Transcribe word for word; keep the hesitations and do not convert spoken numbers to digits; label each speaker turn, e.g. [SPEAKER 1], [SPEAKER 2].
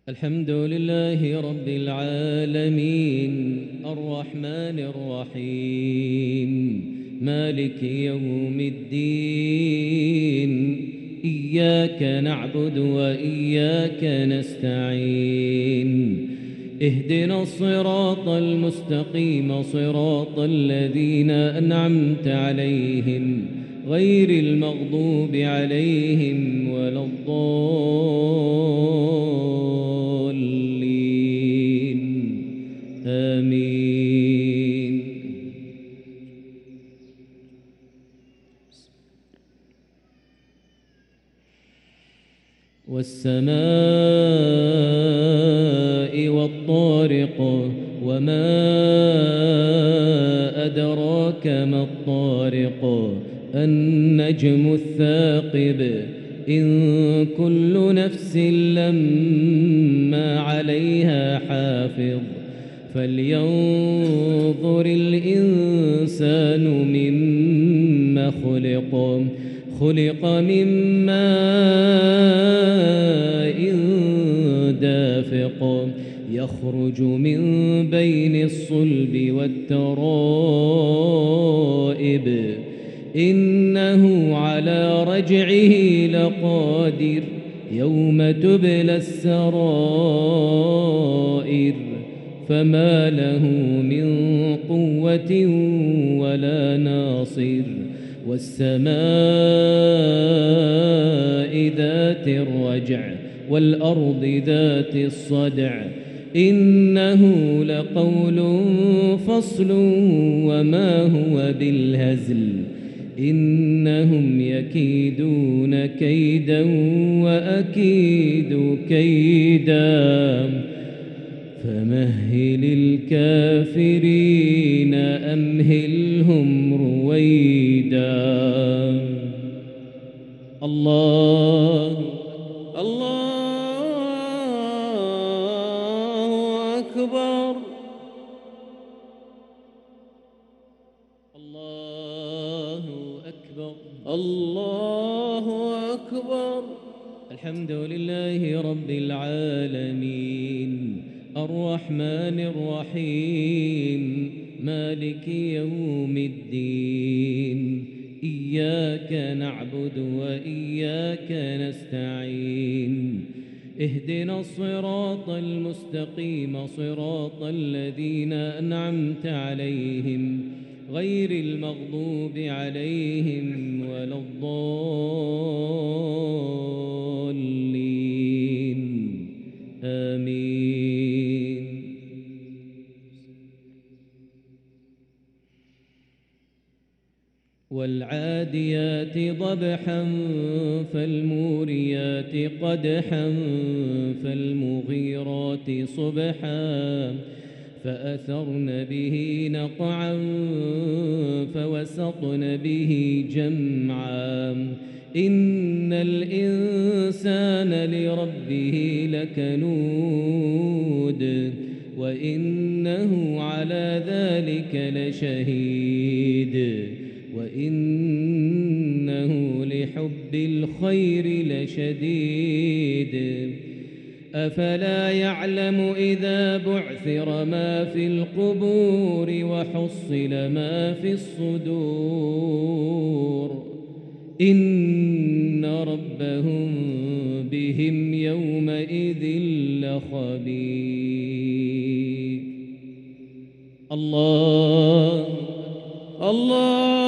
[SPEAKER 1] الحمد لله رب العالمين الرحمن الرحيم مالك يوم الدين إياك نعبد وإياك نستعين اهدنا الصراط المستقيم صراط الذين أنعمت عليهم غير المغضوب عليهم ولا الضالين آمين. والسماء والطارق وما أدراك ما الطارق النجم الثاقب إن كل نفس لما عليها حافظ فلينظر الإنسان مما خلق خلق من ماء دافق يخرج من بين الصلب والترائب إنه على رجعه لقادر يوم تبلى السرائر فما له من قوة ولا ناصر والسماء ذات الرجع والأرض ذات الصدع إنه لقول فصل وما هو بالهزل إنهم يكيدون كيدا وأكيد كيدا فمهل الكافرين أمهلهم رويدا. الله الله أكبر الله أكبر الله أكبر. الحمد لله رب العالمين الرحمن الرحيم مالك يوم الدين إياك نعبد وإياك نستعين اهدنا الصراط المستقيم صراط الذين أنعمت عليهم غير المغضوب عليهم ولا الضالين آمين. والعاديات ضبحا فالموريات قدحا فالمغيرات صبحا فأثرن به نقعا فوسطن به جمعا إن الإنسان لربه لكنود وإنه على ذلك لشهيد وإنه لحب الخير لشديد أفلا يعلم إذا بعثر ما في القبور وحصل ما في الصدور إن ربهم بهم يومئذ لخبير. الله الله